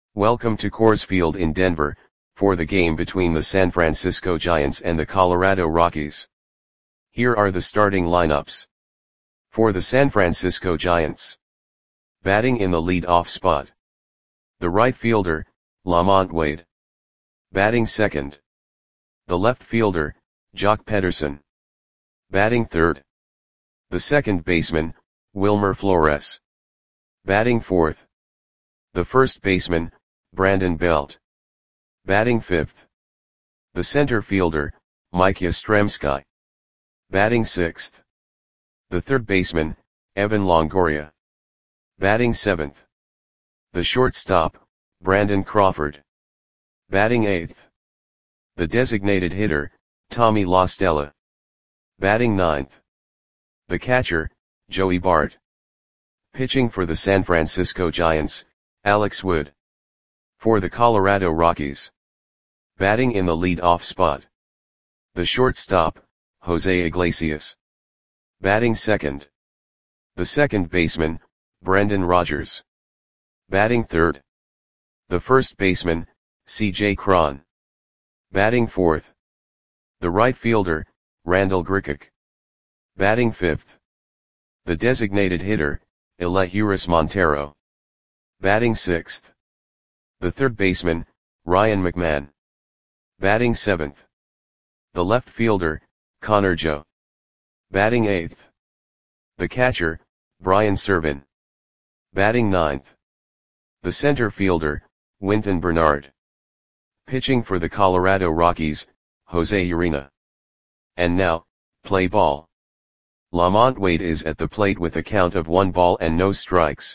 Welcome to Coors Field in Denver, for the game between the San Francisco Giants and the Colorado Rockies. Here are the starting lineups. For the San Francisco Giants. Batting in the lead-off spot. The right fielder, LaMonte Wade. Batting second. The left fielder, Joc Pederson. Batting third. The second baseman, Wilmer Flores. Batting fourth. The first baseman, Brandon Belt. Batting fifth. The center fielder, Mike Yastrzemski. Batting sixth. The third baseman, Evan Longoria. Batting seventh. The shortstop, Brandon Crawford. Batting eighth. The designated hitter, Tommy La Stella. Batting ninth. The catcher, Joey Bart. Pitching for the San Francisco Giants, Alex Wood. For the Colorado Rockies. Batting in the lead-off spot. The shortstop, Jose Iglesias. Batting second. The second baseman, Brendan Rodgers. Batting third. The first baseman, C.J. Cron. Batting fourth. The right fielder, Randall Grichuk. Batting fifth. The designated hitter, Elehuris Montero. Batting sixth. The third baseman, Ryan McMahon. Batting seventh. The left fielder, Connor Joe. Batting eighth. The catcher, Brian Serven. Batting ninth. The center fielder, Wynton Bernard. Pitching for the Colorado Rockies, Jose Urena. And now, play ball. LaMonte Wade is at the plate with a count of 1 ball and no strikes.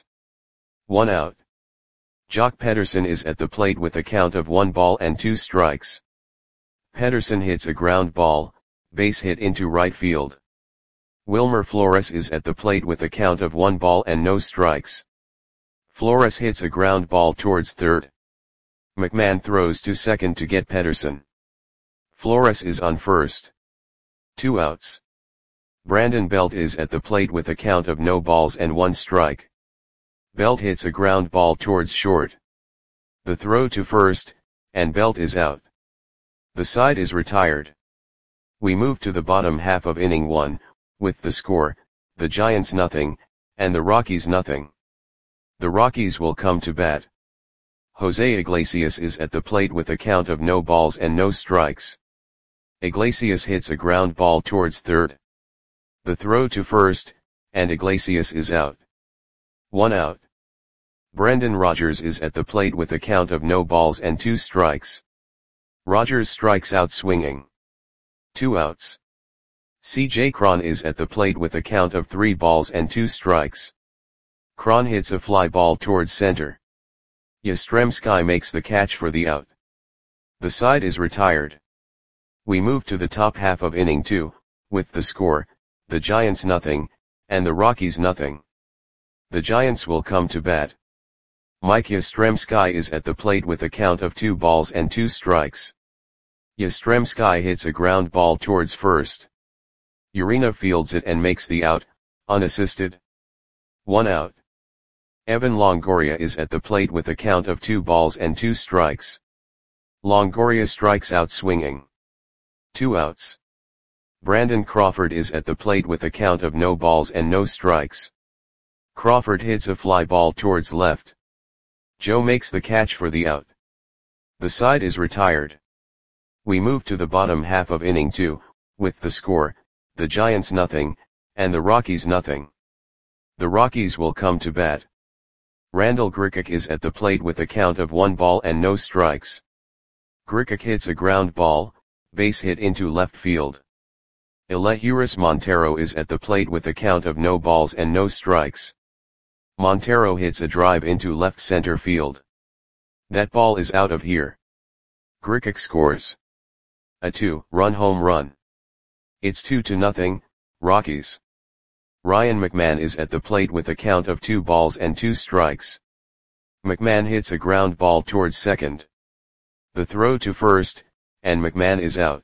1 out. Joc Pederson is at the plate with a count of 1 ball and 2 strikes. Pederson hits a ground ball, base hit into right field. Wilmer Flores is at the plate with a count of 1 ball and no strikes. Flores hits a ground ball towards third. McMahon throws to second to get Pederson. Flores is on first. 2 outs. Brandon Belt is at the plate with a count of no balls and 1 strike. Belt hits a ground ball towards short. The throw to first, and Belt is out. The side is retired. We move to the bottom half of inning 1, with the score, the Giants nothing, and the Rockies nothing. The Rockies will come to bat. Jose Iglesias is at the plate with a count of no balls and no strikes. Iglesias hits a ground ball towards third. The throw to first, and Iglesias is out. 1 out. Brendan Rodgers is at the plate with a count of no balls and 2 strikes. Rodgers strikes out swinging. 2 outs. C.J. Cron is at the plate with a count of 3 balls and 2 strikes. Cron hits a fly ball towards center. Yastrzemski makes the catch for the out. The side is retired. We move to the top half of inning 2, with the score, the Giants nothing, and the Rockies nothing. The Giants will come to bat. Mike Yastrzemski is at the plate with a count of 2 balls and 2 strikes. Yastrzemski hits a ground ball towards first. Urena fields it and makes the out, unassisted. 1 out. Evan Longoria is at the plate with a count of 2 balls and 2 strikes. Longoria strikes out swinging. 2 outs. Brandon Crawford is at the plate with a count of no balls and no strikes. Crawford hits a fly ball towards left. Joe makes the catch for the out. The side is retired. We move to the bottom half of inning 2, with the score, the Giants nothing, and the Rockies nothing. The Rockies will come to bat. Randall Grichuk is at the plate with a count of 1 ball and no strikes. Grichuk hits a ground ball, base hit into left field. Elehuris Montero is at the plate with a count of no balls and no strikes. Montero hits a drive into left center field. That ball is out of here. Grichuk scores a 2-run home run. It's 2-0, Rockies. Ryan McMahon is at the plate with a count of 2 balls and 2 strikes. McMahon hits a ground ball towards second. The throw to first, and McMahon is out.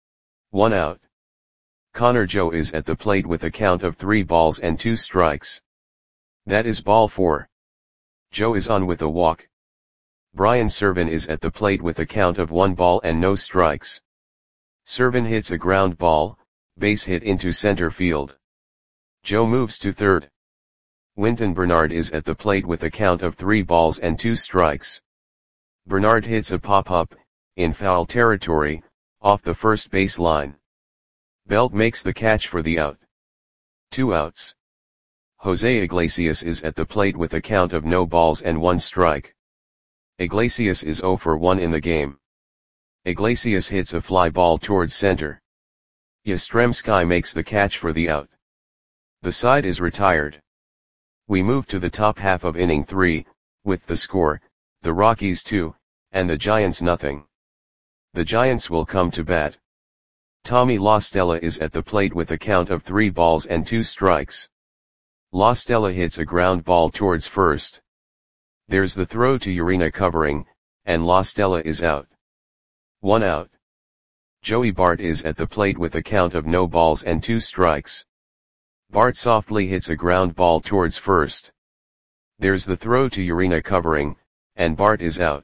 1 out. Connor Joe is at the plate with a count of 3 balls and 2 strikes. That is ball 4. Joe is on with a walk. Brian Serven is at the plate with a count of 1 ball and no strikes. Serven hits a ground ball, base hit into center field. Joe moves to third. Wynton Bernard is at the plate with a count of 3 balls and 2 strikes. Bernard hits a pop-up, in foul territory, off the first base line. Belt makes the catch for the out. 2 outs. Jose Iglesias is at the plate with a count of no balls and 1 strike. Iglesias is 0 for 1 in the game. Iglesias hits a fly ball towards center. Yastrzemski makes the catch for the out. The side is retired. We move to the top half of inning 3, with the score, the Rockies 2, and the Giants nothing. The Giants will come to bat. Tommy La Stella is at the plate with a count of 3 balls and 2 strikes. La Stella hits a ground ball towards first. There's the throw to Urena covering, and La Stella is out. 1 out. Joey Bart is at the plate with a count of no balls and 2 strikes. Bart softly hits a ground ball towards first. There's the throw to Urena covering, and Bart is out.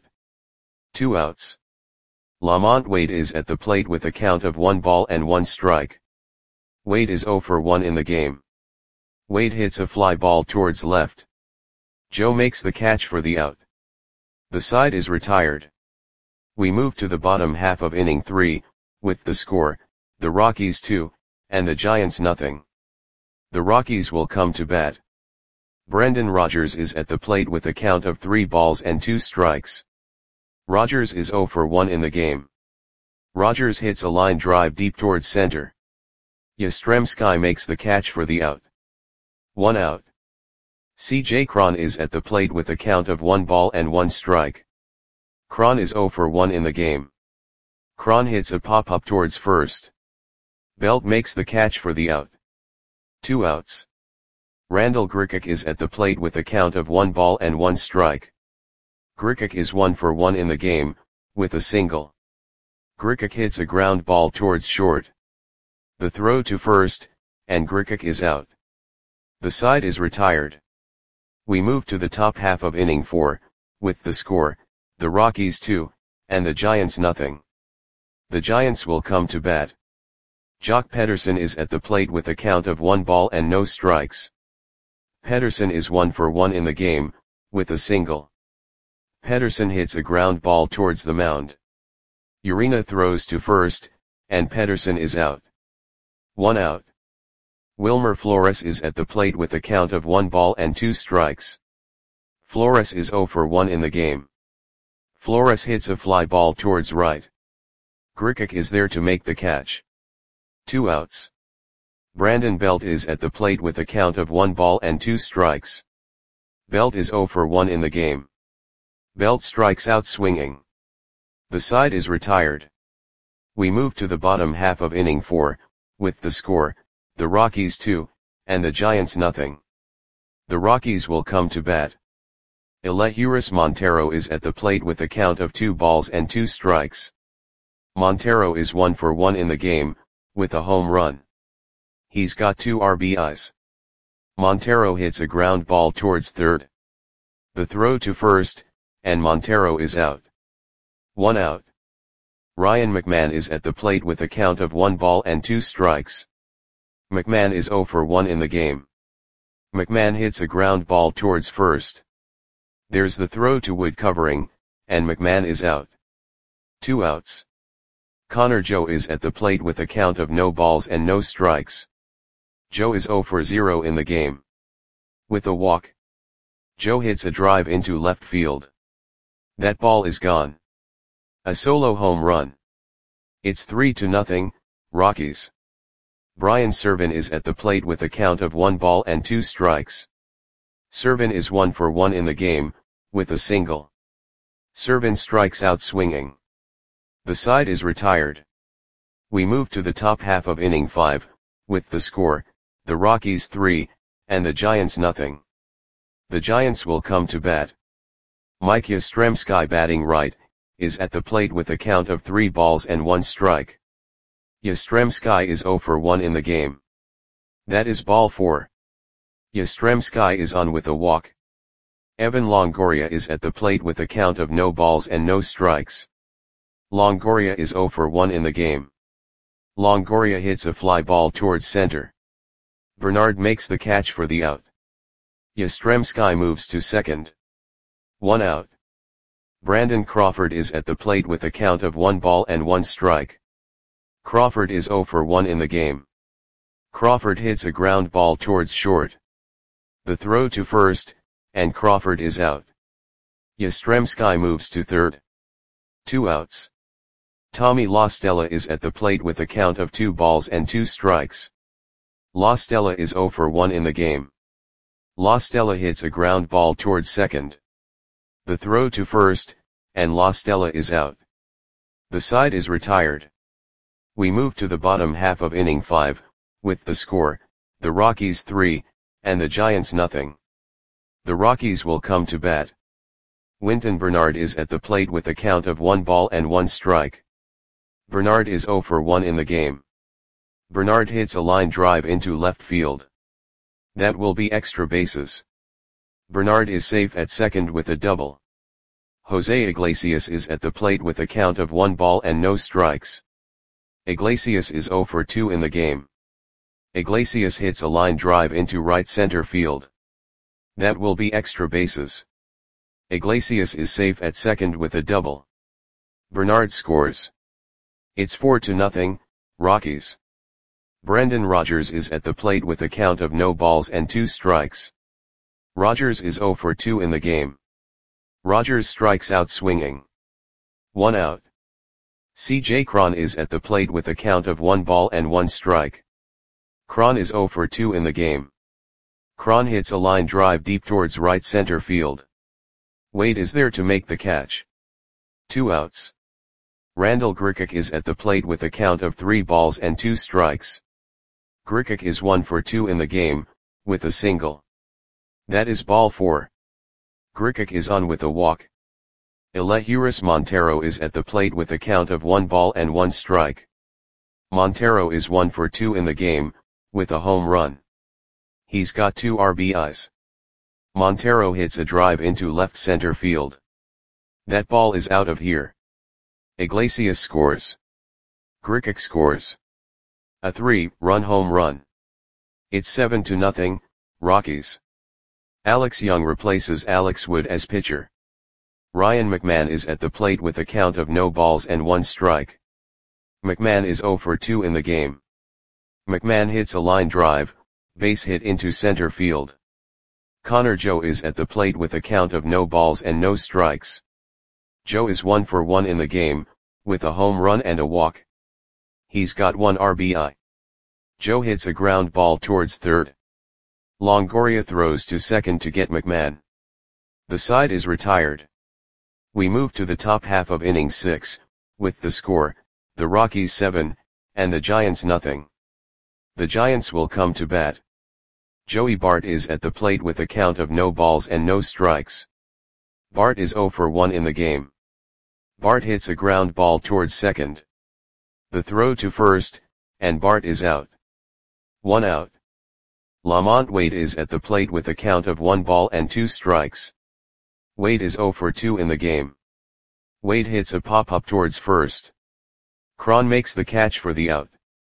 2 outs. Lamont Wade is at the plate with a count of 1 ball and 1 strike. Wade is 0 for 1 in the game. Wade hits a fly ball towards left. Joe makes the catch for the out. The side is retired. We move to the bottom half of inning 3, with the score, the Rockies 2, and the Giants nothing. The Rockies will come to bat. Brendan Rodgers is at the plate with a count of 3 balls and 2 strikes. Rodgers is 0 for 1 in the game. Rodgers hits a line drive deep towards center. Yastrzemski makes the catch for the out. 1 out. C.J. Cron is at the plate with a count of 1 ball and 1 strike. Cron is 0 for 1 in the game. Cron hits a pop-up towards first. Belt makes the catch for the out. 2 outs. Randall Grichuk is at the plate with a count of 1 ball and 1 strike. Grichuk is 1 for 1 in the game, with a single. Grichuk hits a ground ball towards short. The throw to first, and Grichuk is out. The side is retired. We move to the top half of inning 4, with the score, the Rockies 2, and the Giants nothing. The Giants will come to bat. Jock Pederson is at the plate with a count of 1 ball and no strikes. Pederson is 1 for 1 in the game, with a single. Pederson hits a ground ball towards the mound. Urena throws to first, and Pederson is out. 1 out. Wilmer Flores is at the plate with a count of 1 ball and 2 strikes. Flores is 0 for 1 in the game. Flores hits a fly ball towards right. Grichuk is there to make the catch. 2 outs. Brandon Belt is at the plate with a count of 1 ball and 2 strikes. Belt is 0 for 1 in the game. Belt strikes out swinging. The side is retired. We move to the bottom half of inning 4, with the score, the Rockies 2, and the Giants nothing. The Rockies will come to bat. Elehuris Montero is at the plate with a count of 2 balls and 2 strikes. Montero is 1 for 1 in the game, with a home run. He's got 2 RBIs. Montero hits a ground ball towards third. The throw to first, and Montero is out. 1 out. Ryan McMahon is at the plate with a count of 1 ball and 2 strikes. McMahon is 0 for 1 in the game. McMahon hits a ground ball towards first. There's the throw to Wood covering, and McMahon is out. 2 outs. Connor Joe is at the plate with a count of no balls and no strikes. Joe is 0 for 0 in the game. With a walk. Joe hits a drive into left field. That ball is gone. A solo home run. It's 3-0, Rockies. Brian Serven is at the plate with a count of 1 ball and 2 strikes. Serven is 1 for 1 in the game, with a single. Serven strikes out swinging. The side is retired. We move to the top half of inning 5, with the score, the Rockies 3, and the Giants nothing. The Giants will come to bat. Mike Yastrzemski batting right, is at the plate with a count of 3 balls and 1 strike. Yastrzemski is 0 for 1 in the game. That is ball 4. Yastrzemski is on with a walk. Evan Longoria is at the plate with a count of no balls and no strikes. Longoria is 0 for 1 in the game. Longoria hits a fly ball towards center. Bernard makes the catch for the out. Yastrzemski moves to second. 1 out. Brandon Crawford is at the plate with a count of 1 ball and 1 strike. Crawford is 0 for 1 in the game. Crawford hits a ground ball towards short. The throw to first, and Crawford is out. Yastrzemski moves to third. 2 outs. Tommy La Stella is at the plate with a count of 2 balls and 2 strikes. La Stella is 0 for 1 in the game. La Stella hits a ground ball towards second. The throw to first, and La Stella is out. The side is retired. We move to the bottom half of inning 5, with the score, the Rockies 3, and the Giants nothing. The Rockies will come to bat. Wynton Bernard is at the plate with a count of 1 ball and 1 strike. Bernard is 0 for 1 in the game. Bernard hits a line drive into left field. That will be extra bases. Bernard is safe at second with a double. Jose Iglesias is at the plate with a count of 1 ball and no strikes. Iglesias is 0 for 2 in the game. Iglesias hits a line drive into right center field. That will be extra bases. Iglesias is safe at second with a double. Bernard scores. It's 4-0, Rockies. Brendan Rodgers is at the plate with a count of no balls and 2 strikes. Rodgers is 0 for 2 in the game. Rodgers strikes out swinging. 1 out. C.J. Cron is at the plate with a count of 1 ball and 1 strike. Cron is 0 for 2 in the game. Cron hits a line drive deep towards right center field. Wade is there to make the catch. 2 outs. Randall Grichuk is at the plate with a count of 3 balls and 2 strikes. Grichuk is 1 for 2 in the game, with a single. That is ball 4. Grichuk is on with a walk. Elehuris Montero is at the plate with a count of 1 ball and 1 strike. Montero is 1 for 2 in the game, with a home run. He's got 2 RBIs. Montero hits a drive into left center field. That ball is out of here. Iglesias scores. Grichuk scores. A 3-run home run. It's 7-0, Rockies. Alex Young replaces Alex Wood as pitcher. Ryan McMahon is at the plate with a count of no balls and 1 strike. McMahon is 0 for 2 in the game. McMahon hits a line drive, base hit into center field. Connor Joe is at the plate with a count of no balls and no strikes. Joe is 1 for 1 in the game, with a home run and a walk. He's got 1 RBI. Joe hits a ground ball towards third. Longoria throws to second to get McMahon. The side is retired. We move to the top half of inning 6, with the score, the Rockies 7, and the Giants nothing. The Giants will come to bat. Joey Bart is at the plate with a count of no balls and no strikes. Bart is 0 for 1 in the game. Bart hits a ground ball towards second. The throw to first, and Bart is out. 1 out. Lamont Wade is at the plate with a count of 1 ball and 2 strikes. Wade is 0 for 2 in the game. Wade hits a pop-up towards first. Cron makes the catch for the out.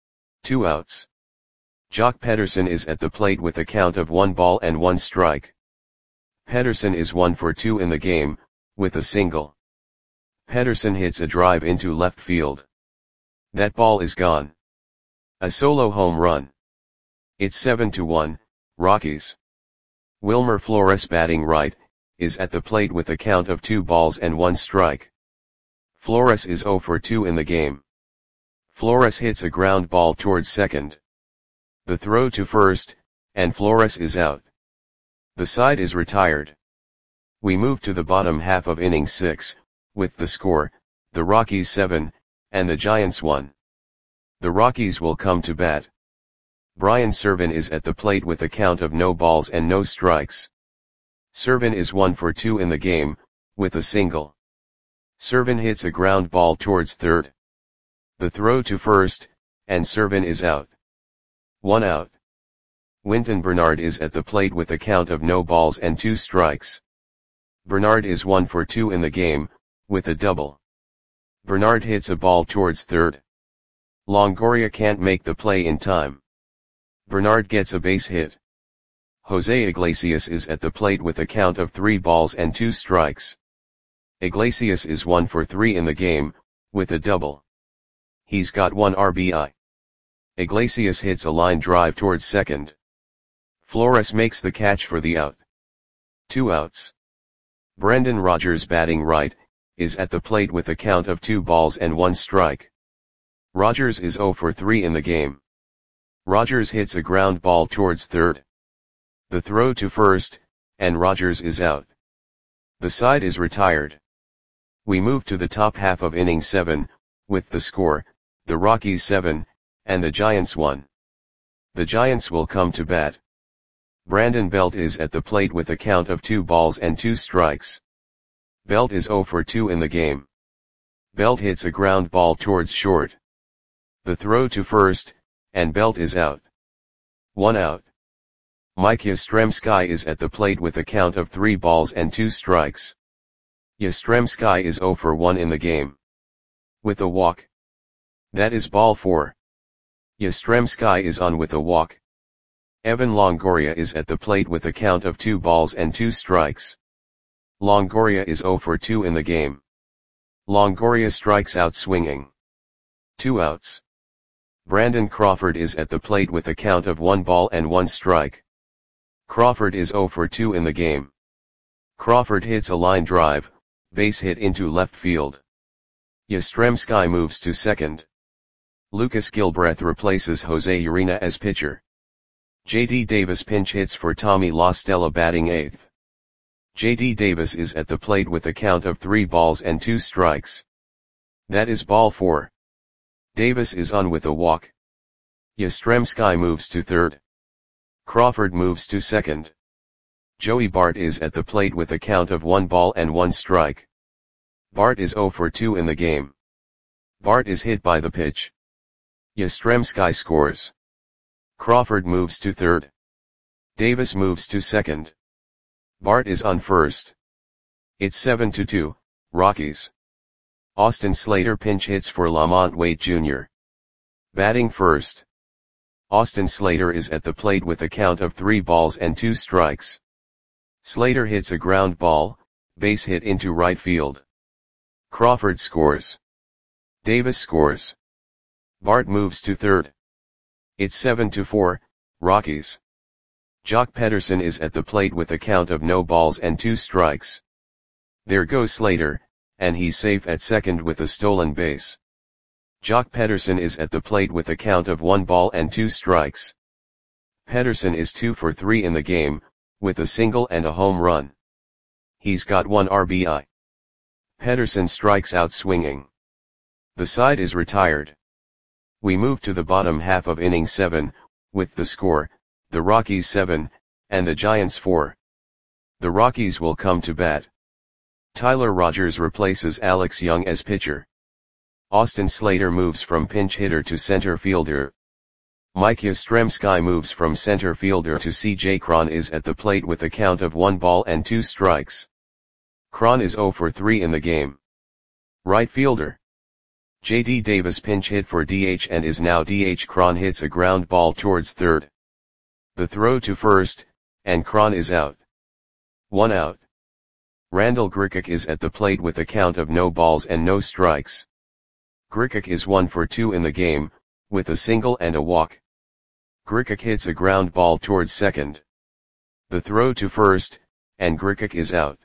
2 outs. Jock Pederson is at the plate with a count of 1 ball and 1 strike. Pederson is 1 for 2 in the game, with a single. Pederson hits a drive into left field. That ball is gone. A solo home run. It's 7-1, Rockies. Wilmer Flores, batting right, is at the plate with a count of 2 balls and 1 strike. Flores is 0 for 2 in the game. Flores hits a ground ball towards second. The throw to first, and Flores is out. The side is retired. We move to the bottom half of inning 6, with the score, the Rockies 7, and the Giants 1. The Rockies will come to bat. Brian Serven is at the plate with a count of no balls and no strikes. Serven is 1 for 2 in the game, with a single. Serven hits a ground ball towards third. The throw to first, and Serven is out. 1 out. Wynton Bernard is at the plate with a count of no balls and 2 strikes. Bernard is 1 for 2 in the game, with a double. Bernard hits a ball towards third. Longoria can't make the play in time. Bernard gets a base hit. Jose Iglesias is at the plate with a count of 3 balls and 2 strikes. Iglesias is 1 for 3 in the game, with a double. He's got 1 RBI. Iglesias hits a line drive towards second. Flores makes the catch for the out. 2 outs. Brendan Rodgers, batting right, is at the plate with a count of 2 balls and 1 strike. Rodgers is 0 for 3 in the game. Rodgers hits a ground ball towards third. The throw to first, and Rodgers is out. The side is retired. We move to the top half of inning 7, with the score, the Rockies 7, and the Giants 1. The Giants will come to bat. Brandon Belt is at the plate with a count of 2 balls and 2 strikes. Belt is 0 for 2 in the game. Belt hits a ground ball towards short. The throw to first, and Belt is out. 1 out. Mike Yastrzemski is at the plate with a count of 3 balls and 2 strikes. Yastrzemski is 0 for 1 in the game. With a walk. That is ball 4. Yastrzemski is on with a walk. Evan Longoria is at the plate with a count of 2 balls and 2 strikes. Longoria is 0 for 2 in the game. Longoria strikes out swinging. 2 outs. Brandon Crawford is at the plate with a count of 1 ball and 1 strike. Crawford is 0 for 2 in the game. Crawford hits a line drive, base hit into left field. Yastrzemski moves to second. Lucas Gilbreth replaces Jose Urena as pitcher. J.D. Davis pinch hits for Tommy La Stella, batting 8th. J.D. Davis is at the plate with a count of 3 balls and 2 strikes. That is ball 4. Davis is on with a walk. Yastrzemski moves to third. Crawford moves to second. Joey Bart is at the plate with a count of 1 ball and 1 strike. Bart is 0 for 2 in the game. Bart is hit by the pitch. Yastrzemski scores. Crawford moves to third. Davis moves to second. Bart is on first. It's 7-2, Rockies. Austin Slater pinch hits for Lamont Wade Jr. Batting first. Austin Slater is at the plate with a count of 3 balls and 2 strikes. Slater hits a ground ball, base hit into right field. Crawford scores. Davis scores. Bart moves to third. It's 7-4, Rockies. Jock Pederson is at the plate with a count of no balls and 2 strikes. There goes Slater, and he's safe at second with a stolen base. Jock Pederson is at the plate with a count of 1 ball and 2 strikes. Pederson is 2 for 3 in the game, with a single and a home run. He's got 1 RBI. Pederson strikes out swinging. The side is retired. We move to the bottom half of inning 7, with the score, the Rockies 7, and the Giants 4. The Rockies will come to bat. Tyler Rogers replaces Alex Young as pitcher. Austin Slater moves from pinch hitter to center fielder. Mike Yastrzemski moves from center fielder to CJ Cron is at the plate with a count of 1 ball and 2 strikes. Cron is 0 for 3 in the game. Right fielder. J.D. Davis pinch hit for DH and is now DH. Cron hits a ground ball towards third. The throw to first, and Cron is out. 1 out. Randall Grichuk is at the plate with a count of no balls and no strikes. Grichuk is 1 for 2 in the game, with a single and a walk. Grichuk hits a ground ball towards second. The throw to first, and Grichuk is out.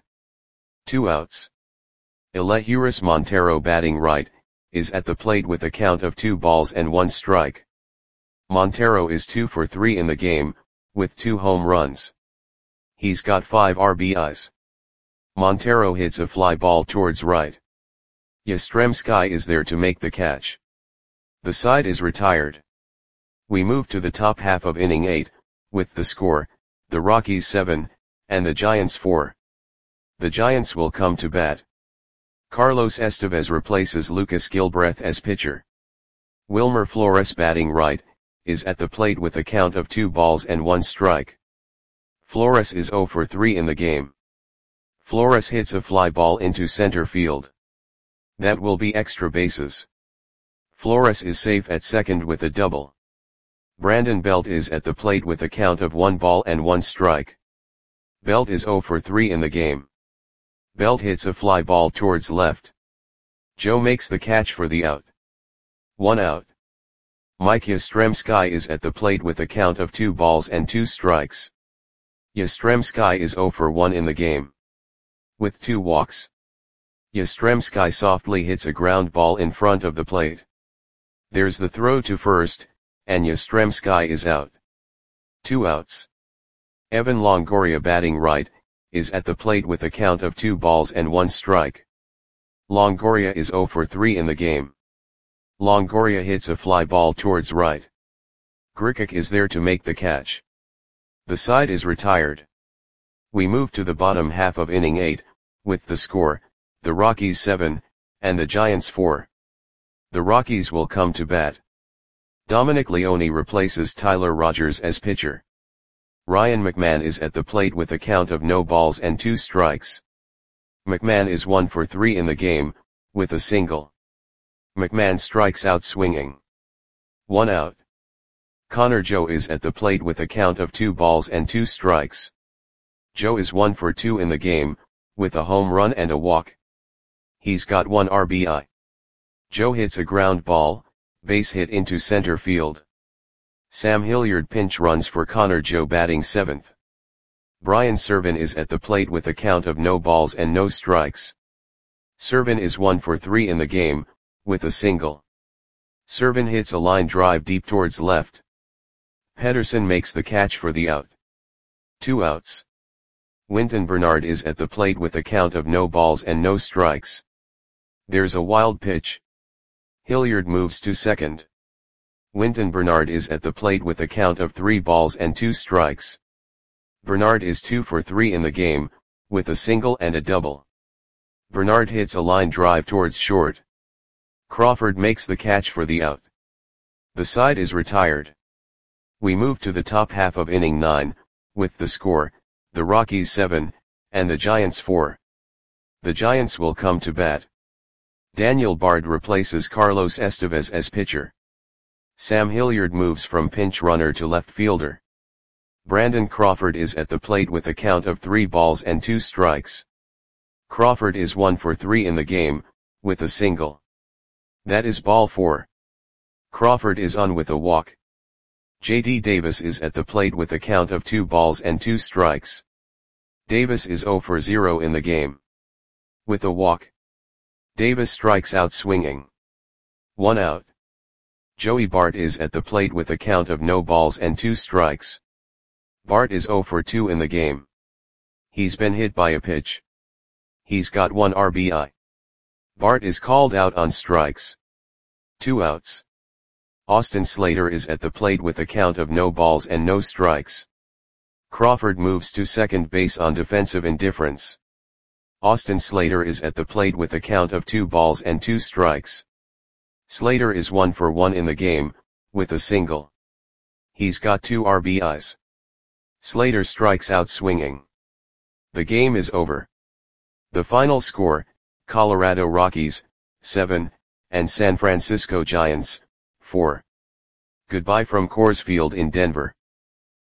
2 outs. Elehuris Montero, batting right, is at the plate with a count of 2 balls and 1 strike. Montero is 2 for 3 in the game, with 2 home runs. He's got 5 RBIs. Montero hits a fly ball towards right. Yastrzemski is there to make the catch. The side is retired. We move to the top half of inning 8, with the score, the Rockies 7, and the Giants 4. The Giants will come to bat. Carlos Estevez replaces Lucas Gilbreth as pitcher. Wilmer Flores, batting right, is at the plate with a count of 2 balls and 1 strike. Flores is 0 for 3 in the game. Flores hits a fly ball into center field. That will be extra bases. Flores is safe at second with a double. Brandon Belt is at the plate with a count of 1 ball and 1 strike. Belt is 0 for 3 in the game. Belt hits a fly ball towards left. Joe makes the catch for the out. 1 out. Mike Yastrzemski is at the plate with a count of 2 balls and 2 strikes. Yastrzemski is 0 for 1 in the game. With 2 walks. Yastrzemski softly hits a ground ball in front of the plate. There's the throw to first, and Yastrzemski is out. 2 outs. Evan Longoria, batting right, is at the plate with a count of 2 balls and 1 strike. Longoria is 0 for 3 in the game. Longoria hits a fly ball towards right. Grichuk is there to make the catch. The side is retired. We move to the bottom half of inning 8, with the score, the Rockies 7, and the Giants 4. The Rockies will come to bat. Dominic Leone replaces Tyler Rogers as pitcher. Ryan McMahon is at the plate with a count of no balls and 2 strikes. McMahon is 1 for 3 in the game, with a single. McMahon strikes out swinging. 1 out. Connor Joe is at the plate with a count of 2 balls and 2 strikes. Joe is 1 for 2 in the game, with a home run and a walk. He's got 1 RBI. Joe hits a ground ball, base hit into center field. Sam Hilliard pinch runs for Connor Joe, batting 7th. Brian Serven is at the plate with a count of no balls and no strikes. Serven is 1 for 3 in the game, with a single. Serven hits a line drive deep towards left. Pederson makes the catch for the out. 2 outs. Wynton Bernard is at the plate with a count of no balls and no strikes. There's a wild pitch. Hilliard moves to second. Wynton Bernard is at the plate with a count of 3 balls and 2 strikes. Bernard is 2 for 3 in the game, with a single and a double. Bernard hits a line drive towards short. Crawford makes the catch for the out. The side is retired. We move to the top half of inning 9, with the score, the Rockies 7, and the Giants 4. The Giants will come to bat. Daniel Bard replaces Carlos Estevez as pitcher. Sam Hilliard moves from pinch runner to left fielder. Brandon Crawford is at the plate with a count of 3 balls and 2 strikes. Crawford is 1 for 3 in the game, with a single. That is ball 4. Crawford is on with a walk. J.D. Davis is at the plate with a count of 2 balls and 2 strikes. Davis is 0 for 0 in the game. With a walk. Davis strikes out swinging. 1 out. Joey Bart is at the plate with a count of no balls and 2 strikes. Bart is 0 for 2 in the game. He's been hit by a pitch. He's got 1 RBI. Bart is called out on strikes. 2 outs. Austin Slater is at the plate with a count of no balls and no strikes. Crawford moves to second base on defensive indifference. Austin Slater is at the plate with a count of 2 balls and 2 strikes. Slater is 1 for 1 in the game, with a single. He's got 2 RBIs. Slater strikes out swinging. The game is over. The final score, Colorado Rockies, 7, and San Francisco Giants, 4. Goodbye from Coors Field in Denver.